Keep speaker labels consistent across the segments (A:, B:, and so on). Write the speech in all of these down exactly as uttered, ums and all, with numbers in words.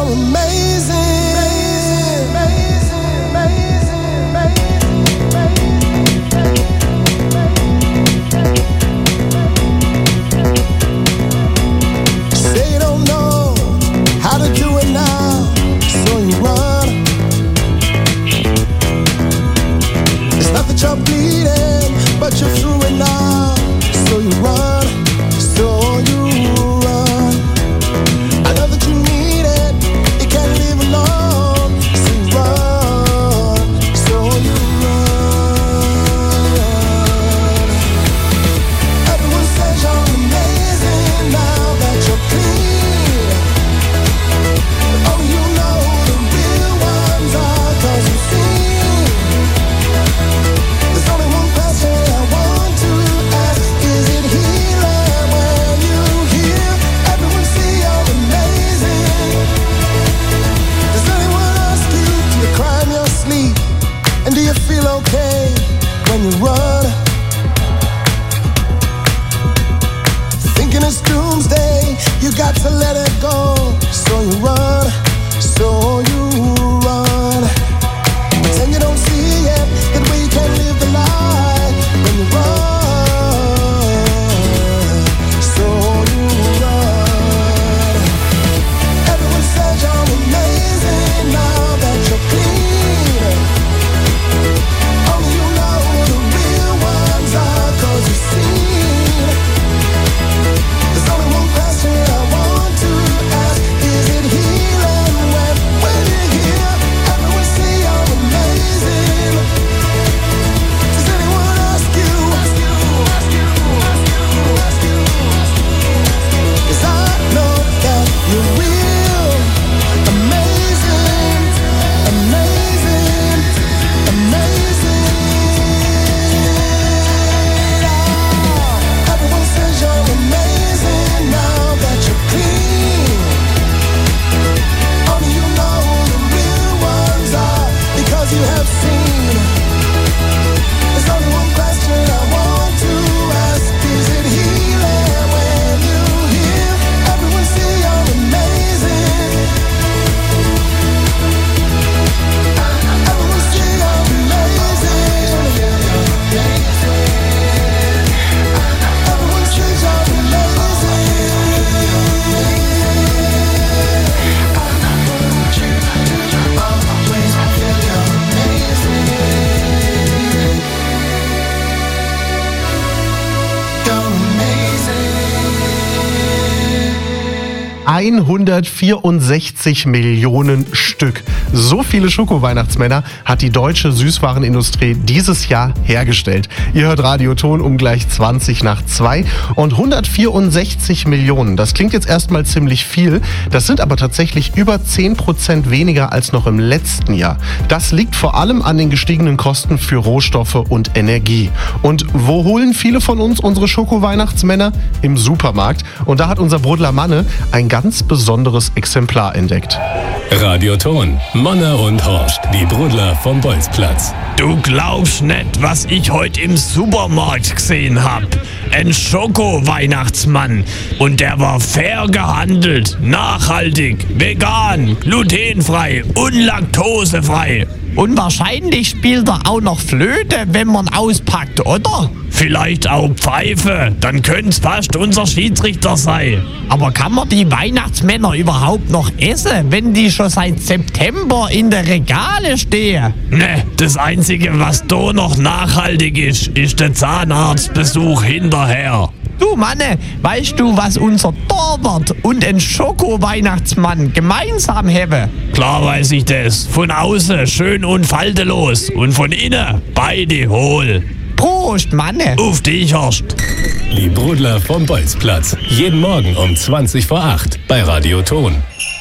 A: hundertvierundsechzig Millionen Stück. So viele Schoko-Weihnachtsmänner hat die deutsche Süßwarenindustrie dieses Jahr hergestellt. Ihr hört Radioton um gleich zwanzig nach zwei und hundertvierundsechzig Millionen. Das klingt jetzt erstmal ziemlich viel. Das sind aber tatsächlich über zehn Prozent weniger als noch im letzten Jahr. Das liegt vor allem an den gestiegenen Kosten für Rohstoffe und Energie. Und wo holen viele von uns unsere Schoko-Weihnachtsmänner? Im Supermarkt. Und da hat unser Brodler Manne ein ganz besonderes Exemplar entdeckt.
B: Radioton, Manne und Horst, die Brudler vom Bolzplatz.
C: Du glaubst nicht, was ich heute im Supermarkt gesehen hab. Ein Schoko-Weihnachtsmann. Und der war fair gehandelt, nachhaltig, vegan, glutenfrei und laktosefrei.
D: Und wahrscheinlich spielt er auch noch Flöte, wenn man auspackt, oder?
C: Vielleicht auch Pfeife, dann können's fast unser Schiedsrichter sein.
D: Aber kann man die Weihnachtsmänner überhaupt noch essen, wenn die schon seit September in der Regale stehen?
C: Ne, das Einzige, was da noch nachhaltig ist, ist der Zahnarztbesuch hinterher.
D: Du Manne, weißt du, was unser Torwart und ein Schoko-Weihnachtsmann gemeinsam haben?
C: Klar weiß ich das. Von außen schön und faltelos und von innen beide hohl.
D: Prost, Manne!
C: Auf dich, Horst!
B: Die Brudler vom Bolzplatz. Jeden Morgen um zwanzig vor acht bei Radioton.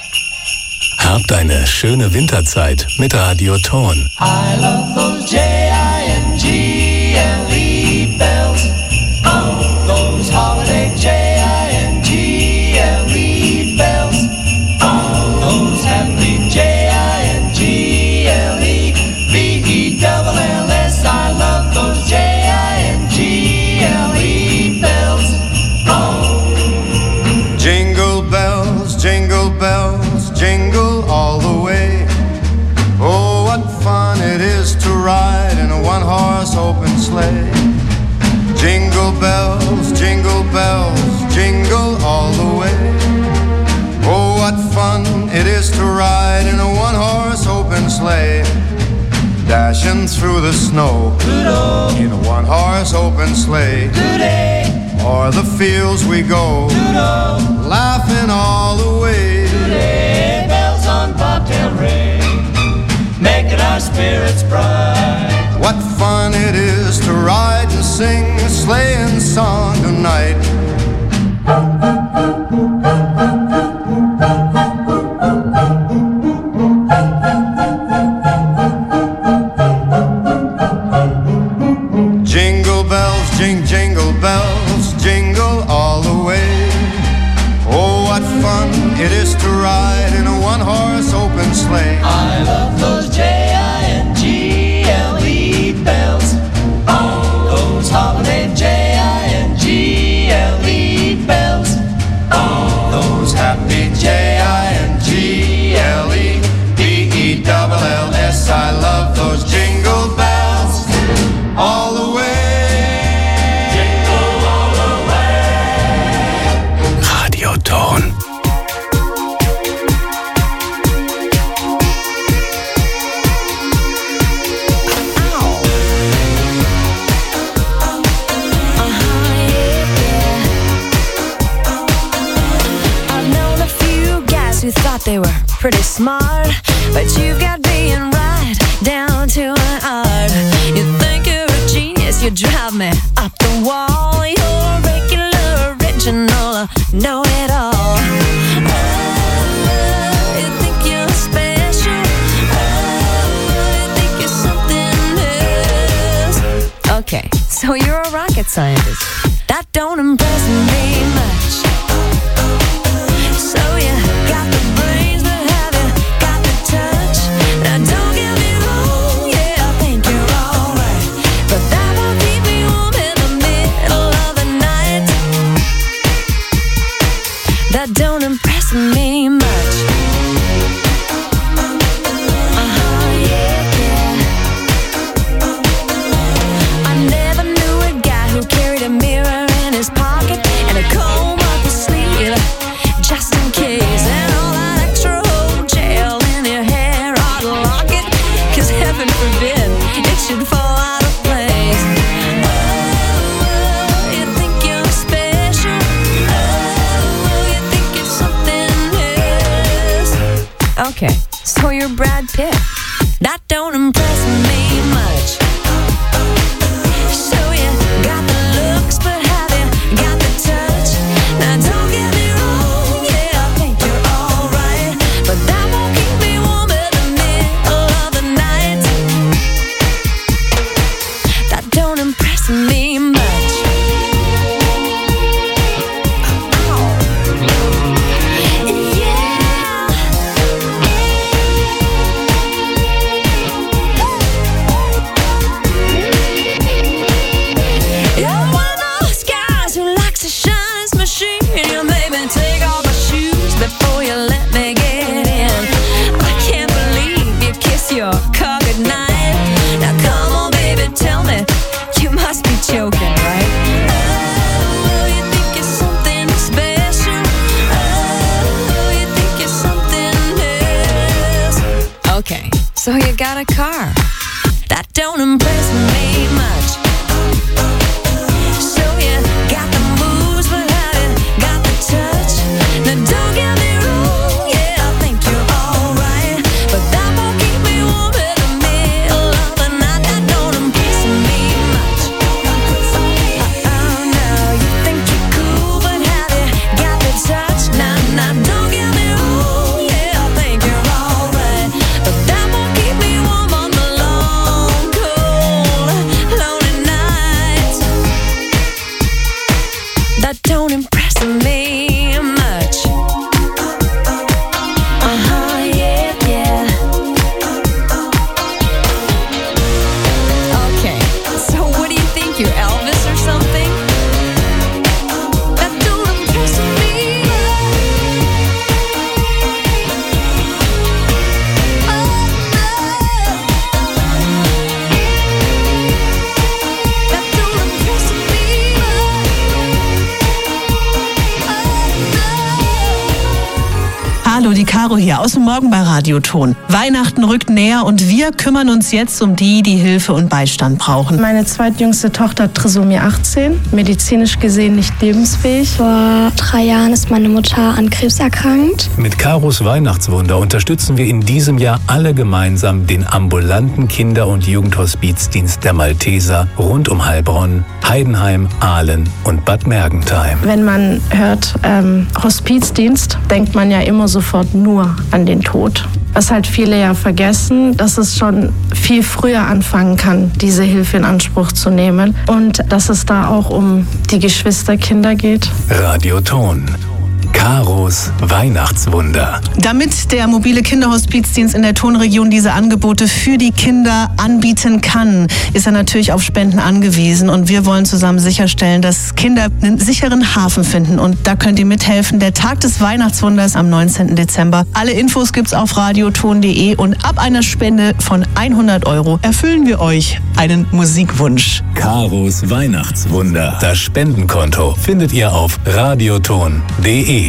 B: Habt eine schöne Winterzeit mit Radioton.
E: I love those J I N G L E bells. Oh, those holiday J I N G L E bells. Oh, those happy J I N G L E B E L L S. I love those J I N G L E bells. Oh,
F: jingle bells, jingle bells, jingle one-horse open sleigh. Jingle bells, jingle bells, jingle all the way. Oh, what fun it is to ride in a one-horse open sleigh. Dashing through the snow Toodle. In a one-horse open sleigh.
E: Today.
F: O'er the fields we go Toodle. Laughing all the way.
E: Today. Bells on bobtail ring, making our spirits bright.
F: What fun it is to ride and sing a sleighing song tonight. Jingle bells, jing, jingle bells, jingle all the way. Oh, what fun it is to ride in a one-horse open sleigh.
E: I love those J I N G L E bells. Oh, those holiday J I N G L E bells.
F: Oh, those happy J I N G L E B E L L S. I love those jingle bells all the way.
E: Jingle all the way.
B: Radioton.
G: Who thought they were pretty smart, but you've got being right down to an art. You think you're a genius, you drive me up the wall. You're a regular, original, know it all. Oh, you think you're special. Oh, you think you're something else. Okay, so you're a rocket scientist. That don't impress me much. So you got the brains, but have you got the touch? Now don't get me wrong, yeah, I think you're alright, but that won't keep me warm in the middle of the night. That don't impress me much. Uh-huh, yeah, yeah. I never knew a guy who carried a mirror in his pocket and a comb up his sleeve, just in case, and all that extra old gel in your hair ought to lock it, cause heaven forbid it should fall out of place. Oh, you think you're special. Oh, you think you're something else. Okay, so you're Brad Pitt. That don't impress me much. So you got the looks, but have you got the touch? Now don't get me wrong, yeah, I think you're alright, but that won't keep me warm in the middle of the night. That don't impress me much. You're one of those guys who likes to shine his machine. You made me take off my shoes before you let me get in. I can't believe you kiss your car goodnight. Now come on, baby, tell me, you must be joking, right? Oh, you think you're something special. Oh, you think you're something else. Okay, so you got a car. That don't impress me much. So you got the moves, but have you got the touch? Now don't get me wrong, yeah, I think you're alright, but that won't keep me warm in the middle of the night. That don't impress me much. Oh no, you think you're cool, but have you got the touch? Now, now don't get me wrong, yeah, I think you're alright, but that won't keep me warm on the long, cold,
H: Caro hier aus dem Morgen bei Radioton. Weihnachten rückt näher und wir kümmern uns jetzt um die, die Hilfe und Beistand brauchen.
I: Meine zweitjüngste Tochter hat Trisomie achtzehn, medizinisch gesehen nicht lebensfähig.
J: Vor drei Jahren ist meine Mutter an Krebs erkrankt.
B: Mit Caros Weihnachtswunder unterstützen wir in diesem Jahr alle gemeinsam den ambulanten Kinder- und Jugendhospizdienst der Malteser rund um Heilbronn, Heidenheim, Aalen und Bad Mergentheim.
I: Wenn man hört ähm, Hospizdienst, denkt man ja immer sofort nur an den Tod. Was halt viele ja vergessen, dass es schon viel früher anfangen kann, diese Hilfe in Anspruch zu nehmen. Und dass es da auch um die Geschwisterkinder geht.
B: Radioton. Caros Weihnachtswunder.
H: Damit der mobile Kinderhospizdienst in der Tonregion diese Angebote für die Kinder anbieten kann, ist er natürlich auf Spenden angewiesen. Und wir wollen zusammen sicherstellen, dass Kinder einen sicheren Hafen finden. Und da könnt ihr mithelfen. Der Tag des Weihnachtswunders am neunzehnten Dezember. Alle Infos gibt's auf radioton punkt de und ab einer Spende von hundert Euro erfüllen wir euch einen Musikwunsch.
B: Caros Weihnachtswunder. Das Spendenkonto findet ihr auf radioton punkt de.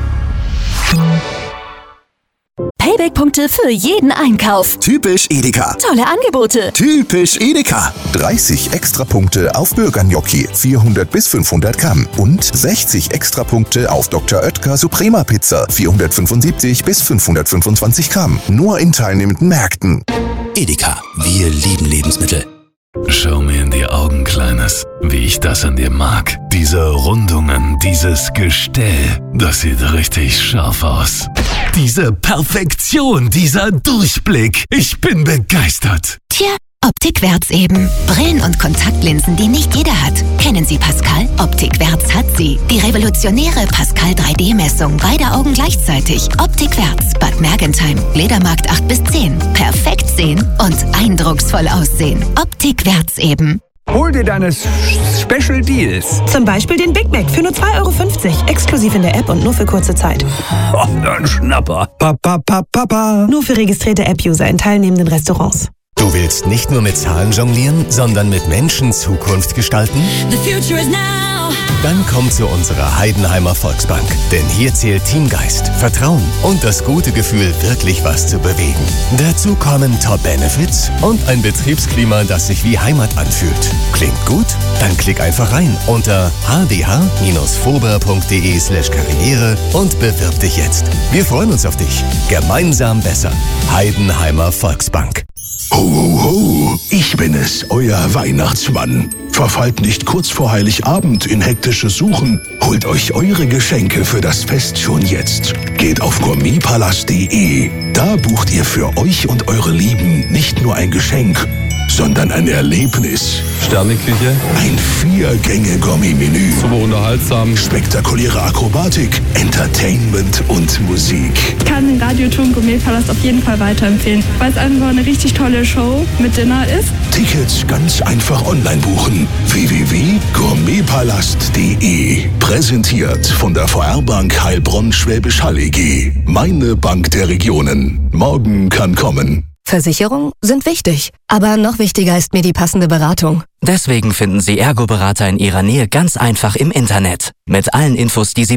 K: Payback-Punkte für jeden Einkauf.
L: Typisch Edeka.
K: Tolle Angebote.
L: Typisch Edeka. dreißig Extrapunkte auf Bürgergnocchi, vierhundert bis fünfhundert Gramm. Und sechzig Extrapunkte auf Doktor Oetker Suprema Pizza, vierhundertfünfundsiebzig bis fünfhundertfünfundzwanzig Gramm. Nur in teilnehmenden Märkten.
M: Edeka. Wir lieben Lebensmittel.
B: Schau mir in die Augen, Kleines, wie ich das an dir mag. Diese Rundungen, dieses Gestell, das sieht richtig scharf aus. Diese Perfektion, dieser Durchblick, ich bin begeistert.
K: Tja, Optikwärts eben. Brillen und Kontaktlinsen, die nicht jeder hat. Kennen Sie Pascal? Optikwärts hat sie. Die revolutionäre Pascal drei D Messung. Beide Augen gleichzeitig. Optikwärts, Bad Mergentheim. Ledermarkt acht bis zehn. Perfekt sehen und eindrucksvoll aussehen. Optikwärts eben.
N: Hol dir deine Special Deals.
H: Zum Beispiel den Big Mac für nur zwei Euro fünfzig. Exklusiv in der App und nur für kurze Zeit.
N: Oh, ein Schnapper. Papa, papa, papa.
H: Nur für registrierte App-User in teilnehmenden Restaurants.
M: Du willst nicht nur mit Zahlen jonglieren, sondern mit Menschen Zukunft gestalten?
G: The future is now.
M: Dann komm zu unserer Heidenheimer Volksbank. Denn hier zählt Teamgeist, Vertrauen und das gute Gefühl, wirklich was zu bewegen. Dazu kommen Top-Benefits und ein Betriebsklima, das sich wie Heimat anfühlt. Klingt gut? Dann klick einfach rein unter h d h fober punkt de slash karriere und bewirb dich jetzt. Wir freuen uns auf dich. Gemeinsam besser. Heidenheimer Volksbank.
O: Ho, ho, ho, ich bin es, euer Weihnachtsmann. Verfallt nicht kurz vor Heiligabend in hektisches Suchen. Holt euch eure Geschenke für das Fest schon jetzt. Geht auf gourmetpalast punkt de. Da bucht ihr für euch und eure Lieben nicht nur ein Geschenk, sondern ein Erlebnis.
P: Sterneküche.
O: Ein Vier-Gänge-Gourmet-Menü.
P: Super unterhaltsam.
O: Spektakuläre Akrobatik, Entertainment und Musik.
I: Ich kann den Radioton Gourmetpalast auf jeden Fall weiterempfehlen, weil es einfach eine richtig tolle Show mit Dinner ist.
O: Tickets ganz einfach online buchen. w w w punkt gourmetpalast punkt de. Präsentiert von der V R-Bank Heilbronn-Schwäbisch Hall E G. Meine Bank der Regionen. Morgen kann kommen.
K: Versicherungen sind wichtig, aber noch wichtiger ist mir die passende Beratung.
Q: Deswegen finden Sie Ergo-Berater in Ihrer Nähe ganz einfach im Internet. Mit allen Infos, die Sie